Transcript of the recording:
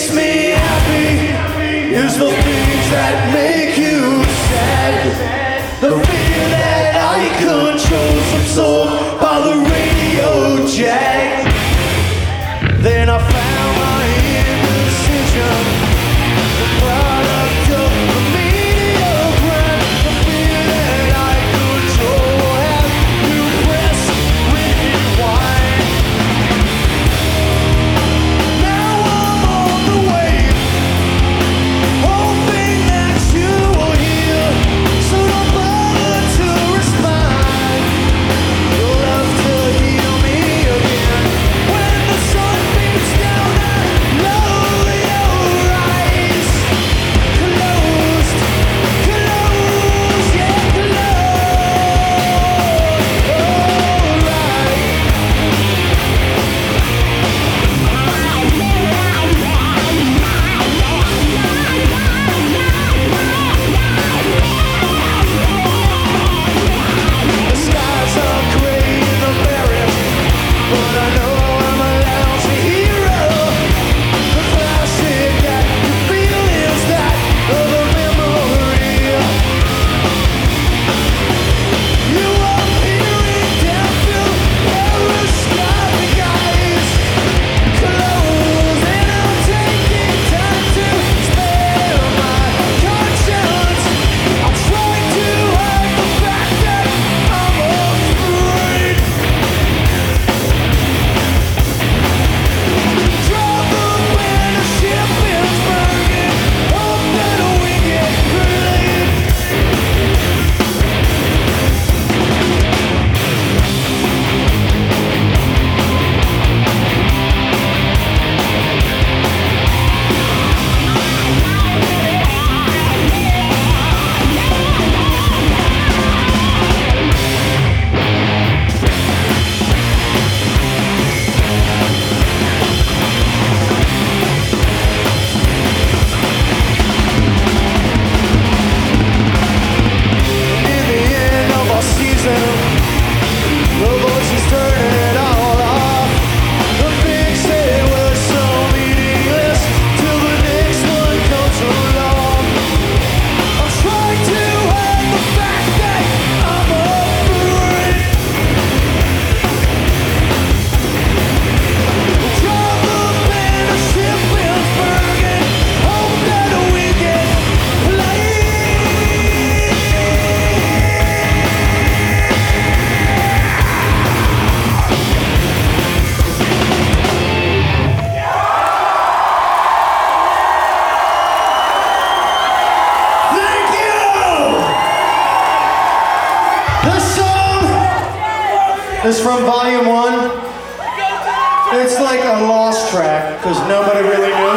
makes me happy is the things that make you sad. The fear that I control's absorbed by the radio jack. Then I found my indecision, the product of the media brand. The fear that I control has you press rewind. Now I'm on the way, hoping that you will hear, so don't bother to respond. You'll have to hear me again when the sun beats down and lower your eyes. Closed, yeah, the skies are gray in the barren, but I know I'm a lousy hero. The classic that you feel is that of a memory. You are peering down through periscopic eyes. Close, and I'm taking time to spare my conscience. I'm trying to hide the fact that I'm afraid. Trouble when a ship is burning. Hope that we get delayed. In the end of our season, the voices turning it all off. The things said were so meaningless till the next one comes along. I'm trying to hide the fact that I'm afraid. Trouble when a ship is burning. Hope that we get played. Thank you! This song is from Volume 1. It's like a lost track because nobody really knew